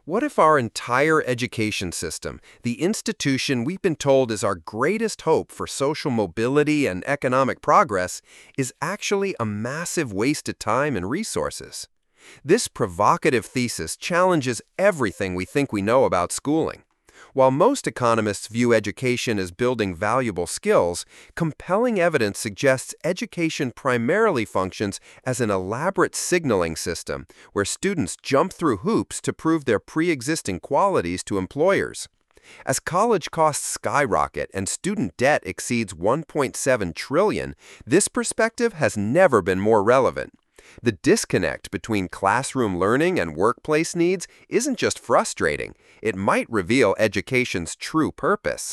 What if our entire education system, the institution we've been told is our greatest hope for social mobility and economic progress, is actually a massive waste of time and resources? This provocative thesis challenges everything we think we know about schooling. While most economists view education as building valuable skills, compelling evidence suggests education primarily functions as an elaborate signaling system where students jump through hoops to prove their pre-existing qualities to employers. As college costs skyrocket and student debt exceeds 1.7 trillion, this perspective has never been more relevant. The disconnect between classroom learning and workplace needs isn't just frustrating, it might reveal education's true purpose.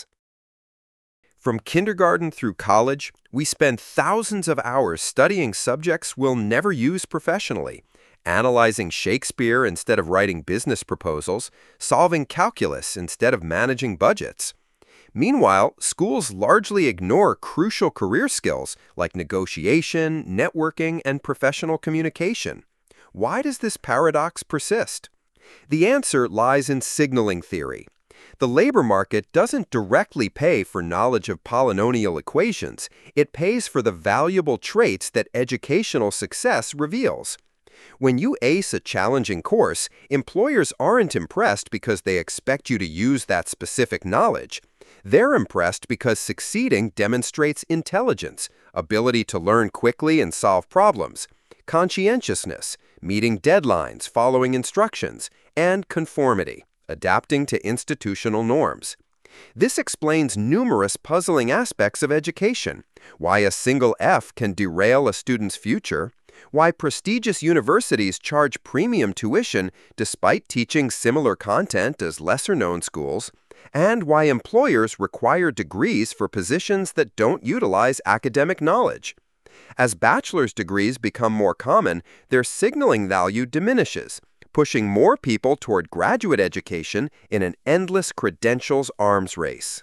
From kindergarten through college, we spend thousands of hours studying subjects we'll never use professionally, analyzing Shakespeare instead of writing business proposals, solving calculus instead of managing budgets. Meanwhile, schools largely ignore crucial career skills like negotiation, networking, and professional communication. Why does this paradox persist? The answer lies in signaling theory. The labor market doesn't directly pay for knowledge of polynomial equations. It pays for the valuable traits that educational success reveals. When you ace a challenging course, employers aren't impressed because they expect you to use that specific knowledge. They're impressed because succeeding demonstrates intelligence, ability to learn quickly and solve problems, conscientiousness, meeting deadlines, following instructions, and conformity, adapting to institutional norms. This explains numerous puzzling aspects of education: why a single F can derail a student's future, why prestigious universities charge premium tuition despite teaching similar content as lesser-known schools, and why employers require degrees for positions that don't utilize academic knowledge. As bachelor's degrees become more common, their signaling value diminishes, pushing more people toward graduate education in an endless credentials arms race.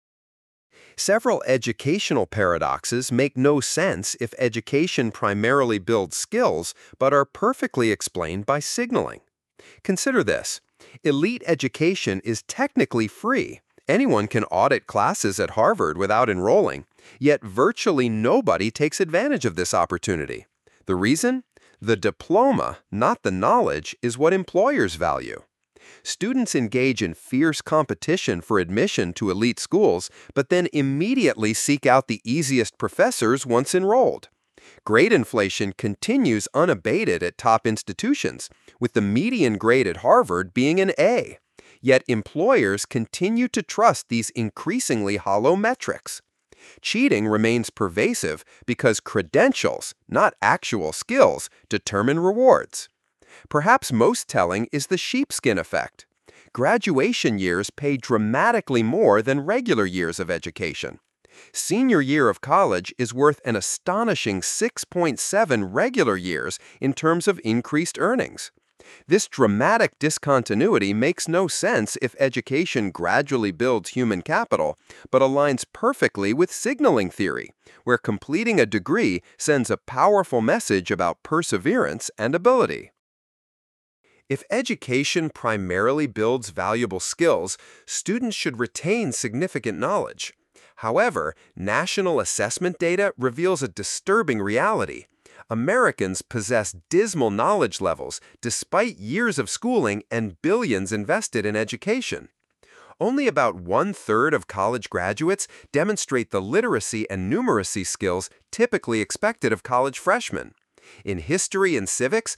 Several educational paradoxes make no sense if education primarily builds skills but are perfectly explained by signaling. Consider this. Elite education is technically free. Anyone can audit classes at Harvard without enrolling, yet virtually nobody takes advantage of this opportunity. The reason? The diploma, not the knowledge, is what employers value. Students engage in fierce competition for admission to elite schools, but then immediately seek out the easiest professors once enrolled. Grade inflation continues unabated at top institutions, with the median grade at Harvard being an A. Yet employers continue to trust these increasingly hollow metrics. Cheating remains pervasive because credentials, not actual skills, determine rewards. Perhaps most telling is the sheepskin effect. Graduation years pay dramatically more than regular years of education. Senior year of college is worth an astonishing 6.7 regular years in terms of increased earnings. This dramatic discontinuity makes no sense if education gradually builds human capital, but aligns perfectly with signaling theory, where completing a degree sends a powerful message about perseverance and ability. If education primarily builds valuable skills, students should retain significant knowledge. However, national assessment data reveals a disturbing reality. Americans possess dismal knowledge levels despite years of schooling and billions invested in education. Only about 1/3 of college graduates demonstrate the literacy and numeracy skills typically expected of college freshmen. In history and civics,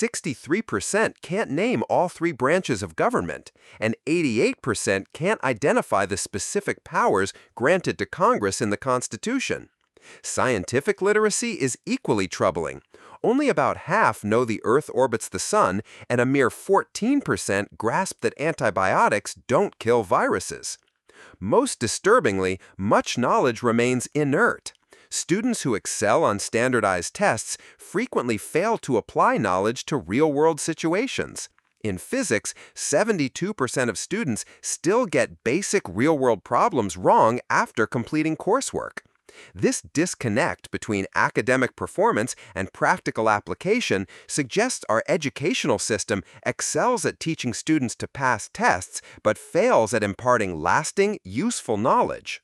63% can't name all three branches of government, and 88% can't identify the specific powers granted to Congress in the Constitution. Scientific literacy is equally troubling. Only about half know the Earth orbits the Sun, and a mere 14% grasp that antibiotics don't kill viruses. Most disturbingly, much knowledge remains inert. Students who excel on standardized tests frequently fail to apply knowledge to real-world situations. In physics, 72% of students still get basic real-world problems wrong after completing coursework. This disconnect between academic performance and practical application suggests our educational system excels at teaching students to pass tests but fails at imparting lasting, useful knowledge.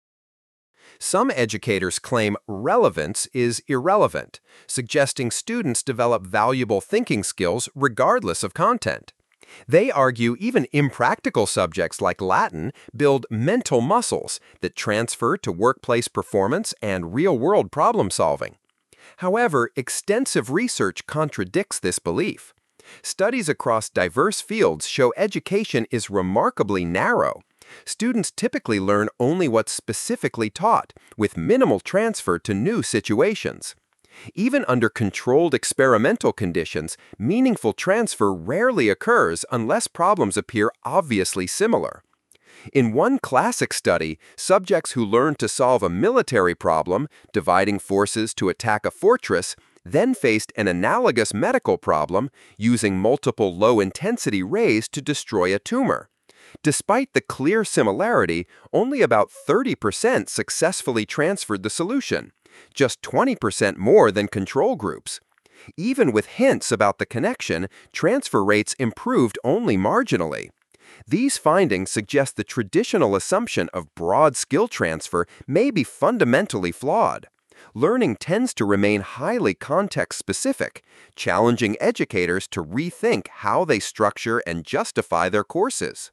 Some educators claim relevance is irrelevant, suggesting students develop valuable thinking skills regardless of content. They argue even impractical subjects like Latin build mental muscles that transfer to workplace performance and real-world problem solving. However, extensive research contradicts this belief. Studies across diverse fields show education is remarkably narrow. Students typically learn only what's specifically taught, with minimal transfer to new situations. Even under controlled experimental conditions, meaningful transfer rarely occurs unless problems appear obviously similar. In one classic study, subjects who learned to solve a military problem, dividing forces to attack a fortress, then faced an analogous medical problem, using multiple low-intensity rays to destroy a tumor. Despite the clear similarity, only about 30% successfully transferred the solution, just 20% more than control groups. Even with hints about the connection, transfer rates improved only marginally. These findings suggest the traditional assumption of broad skill transfer may be fundamentally flawed. Learning tends to remain highly context-specific, challenging educators to rethink how they structure and justify their courses.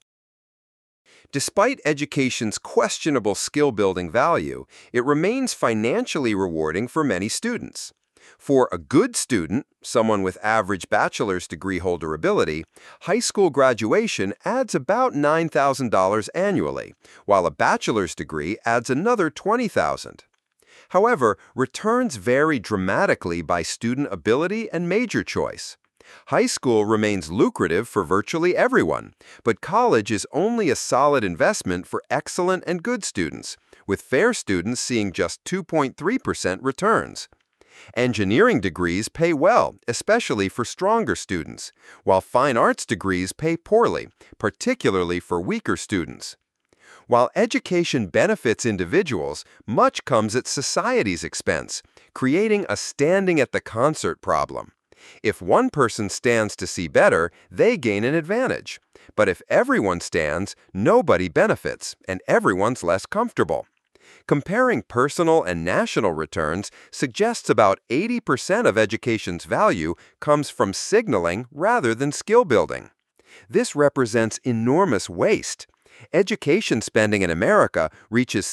Despite education's questionable skill-building value, it remains financially rewarding for many students. For a good student, someone with average bachelor's degree holder ability, high school graduation adds about $9,000 annually, while a bachelor's degree adds another $20,000. However, returns vary dramatically by student ability and major choice. High school remains lucrative for virtually everyone, but college is only a solid investment for excellent and good students, with fair students seeing just 2.3% returns. Engineering degrees pay well, especially for stronger students, while fine arts degrees pay poorly, particularly for weaker students. While education benefits individuals, much comes at society's expense, creating a standing at the concert problem. If one person stands to see better, they gain an advantage. But if everyone stands, nobody benefits, and everyone's less comfortable. Comparing personal and national returns suggests about 80% of education's value comes from signaling rather than skill building. This represents enormous waste. Education spending in America reaches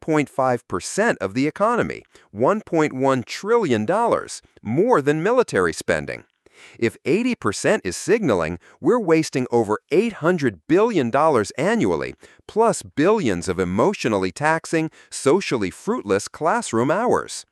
7.5% of the economy, $1.1 trillion, more than military spending. If 80% is signaling, we're wasting over $800 billion annually, plus billions of emotionally taxing, socially fruitless classroom hours.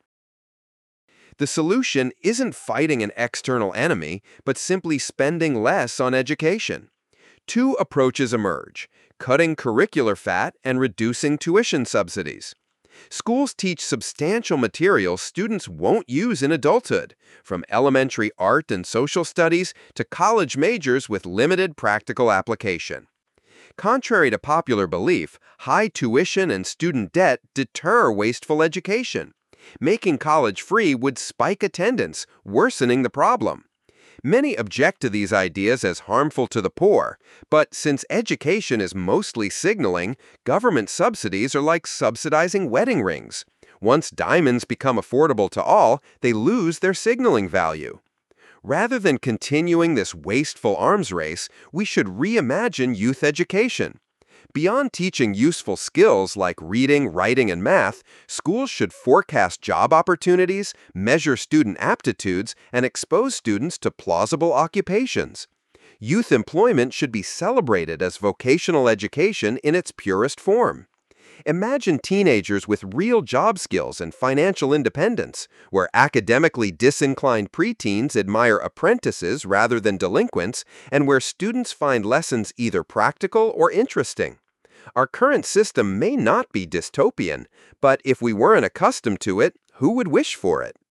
The solution isn't fighting an external enemy, but simply spending less on education. Two approaches emerge: cutting curricular fat and reducing tuition subsidies. Schools teach substantial materials students won't use in adulthood, from elementary art and social studies to college majors with limited practical application. Contrary to popular belief, high tuition and student debt deter wasteful education. Making college free would spike attendance, worsening the problem. Many object to these ideas as harmful to the poor, but since education is mostly signaling, government subsidies are like subsidizing wedding rings. Once diamonds become affordable to all, they lose their signaling value. Rather than continuing this wasteful arms race, we should reimagine youth education. Beyond teaching useful skills like reading, writing, and math, schools should forecast job opportunities, measure student aptitudes, and expose students to plausible occupations. Youth employment should be celebrated as vocational education in its purest form. Imagine teenagers with real job skills and financial independence, where academically disinclined preteens admire apprentices rather than delinquents, and where students find lessons either practical or interesting. Our current system may not be dystopian, but if we weren't accustomed to it, who would wish for it?